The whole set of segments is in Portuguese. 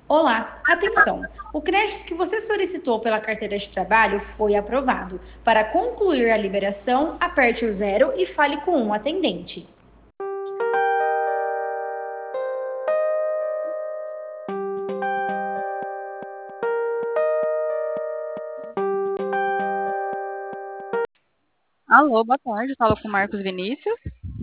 Olá, atenção! O crédito que você solicitou pela carteira de trabalho foi aprovado. Para concluir a liberação, aperte o zero e fale com um atendente. Alô, boa tarde. Falo com o Marcos Vinícius.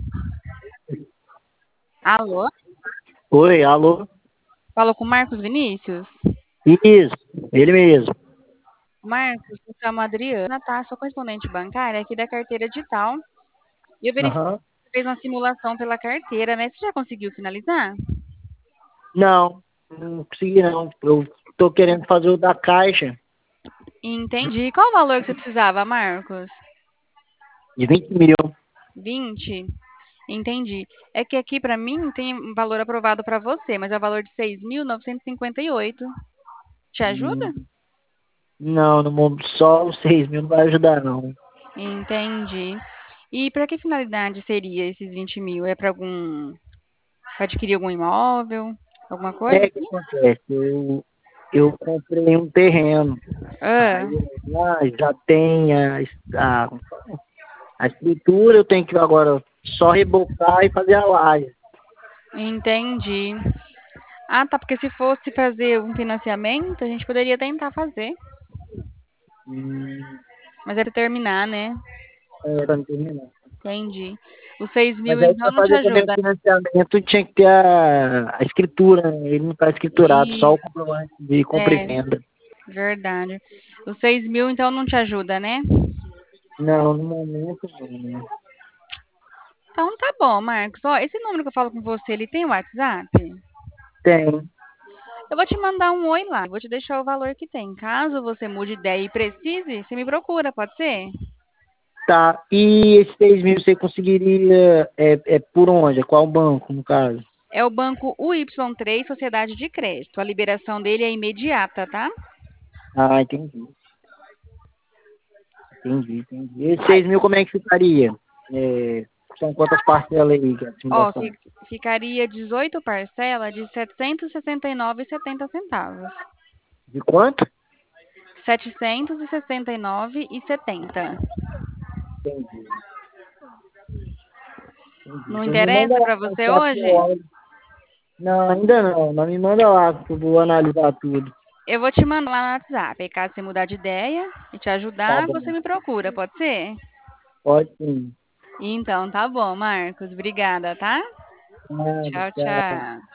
Alô? Oi, alô? Falo com o Marcos Vinícius. Isso, ele mesmo. Marcos, eu chamo a Adriana, tá? Sou correspondente bancária aqui da carteira digital. E eu verifiquei Aham. que você fez uma simulação pela carteira, né? Você já conseguiu finalizar? Não, não consegui não. Eu tô querendo fazer o da Caixa Entendi. Qual o valor que você precisava, Marcos? de 20 mil. 20. Entendi. É que aqui pra mim tem um valor aprovado pra você, mas é o valor de 6.958. Te ajuda? Hum, Não, no mundo só os 6 mil não vai ajudar não. Entendi. E para que finalidade seria esses 20 mil? É para adquirir algum imóvel? Alguma coisa É que assim? acontece, eu comprei um terreno. Ah, Aí lá já tem a, a estrutura, eu tenho que agora só rebocar e fazer a laje. entendi. Ah, tá, porque se fosse fazer um financiamento, a gente poderia tentar fazer. Hum, Mas é pra terminar, né? pra não terminar. Entendi. Os 6 mil, Mas aí então, para não te fazer também o ajuda. financiamento tinha que ter a escritura, né? Ele não está escriturado, só o Isso, comprovante de compra e é venda. verdade. Os 6 mil, então, não te ajuda, né? Não, no momento não, né? Então tá bom, Marcos. Ó, esse número que eu falo com você, ele tem WhatsApp? Tem, Eu vou te mandar um oi lá, vou te deixar o valor que tem. Caso você mude ideia e precise, você me procura, pode ser? tá. E esses 6 mil você conseguiria, por onde? É qual banco, no caso? É o banco UY3 Sociedade de Crédito. A liberação dele é imediata, tá? Ah, entendi, entendi. Esses Aí, 6 mil como é que ficaria? É, são quantas parcelas aí, que é a ó, simulação? ficaria 18 parcela de 769,70 centavos. De quanto? 769,70. Entendi, entendi. Não Então me manda interessa lá para no você WhatsApp. hoje? Não, ainda não, mas me manda lá, que eu vou analisar tudo. Eu vou te mandar lá no WhatsApp. Aí, caso você mudar de ideia e te Tá ajudar, você bom, me procura, pode ser? pode sim. Então, tá bom, Marcos. Obrigada, tá? Nada, Tchau, tchau. tchau.